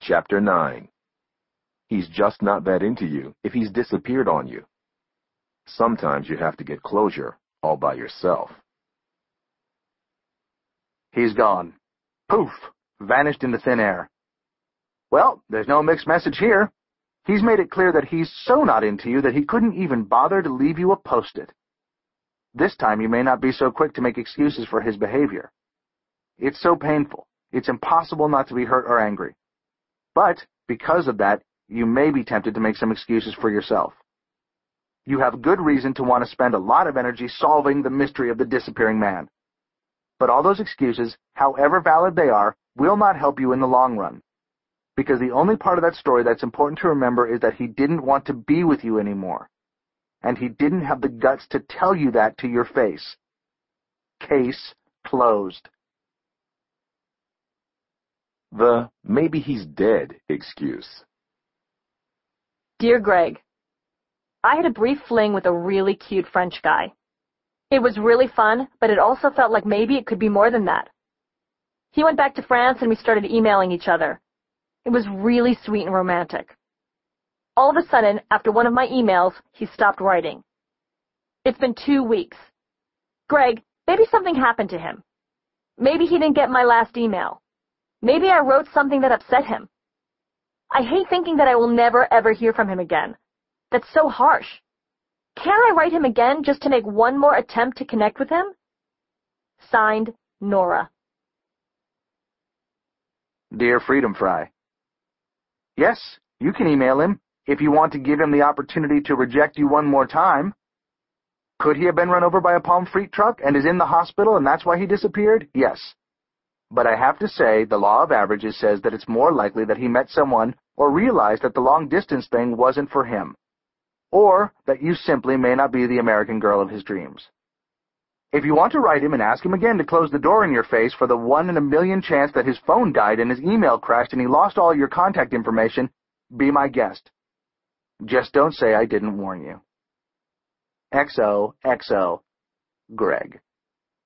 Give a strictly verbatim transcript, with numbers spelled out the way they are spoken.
Chapter nine. He's just not that into you if he's disappeared on you. Sometimes you have to get closure all by yourself. He's gone. Poof! Vanished into thin air. Well, there's no mixed message here. He's made it clear that he's so not into you that he couldn't even bother to leave you a post-it. This time you may not be so quick to make excuses for his behavior. It's so painful. It's impossible not to be hurt or angry. But, because of that, you may be tempted to make some excuses for yourself. You have good reason to want to spend a lot of energy solving the mystery of the disappearing man. But all those excuses, however valid they are, will not help you in the long run. Because the only part of that story that's important to remember is that he didn't want to be with you anymore. And he didn't have the guts to tell you that to your face. Case closed. The maybe he's dead excuse. Dear Greg, I had a brief fling with a really cute French guy. It was really fun, but it also felt like maybe it could be more than that. He went back to France and we started emailing each other. It was really sweet and romantic. All of a sudden, after one of my emails, he stopped writing. It's been two weeks. Greg, maybe something happened to him. Maybe he didn't get my last email. Maybe I wrote something that upset him. I hate thinking that I will never ever hear from him again. That's so harsh. Can't I write him again just to make one more attempt to connect with him? Signed, Nora. Dear Freedom Fry. Yes, you can email him if you want to give him the opportunity to reject you one more time. Could he have been run over by a Palm Freight truck and is in the hospital and that's why he disappeared? Yes. But I have to say the law of averages says that it's more likely that he met someone or realized that the long-distance thing wasn't for him. Or that you simply may not be the American girl of his dreams. If you want to write him and ask him again to close the door in your face for the one in a million chance that his phone died and his email crashed and he lost all your contact information, be my guest. Just don't say I didn't warn you. X O X O, Greg.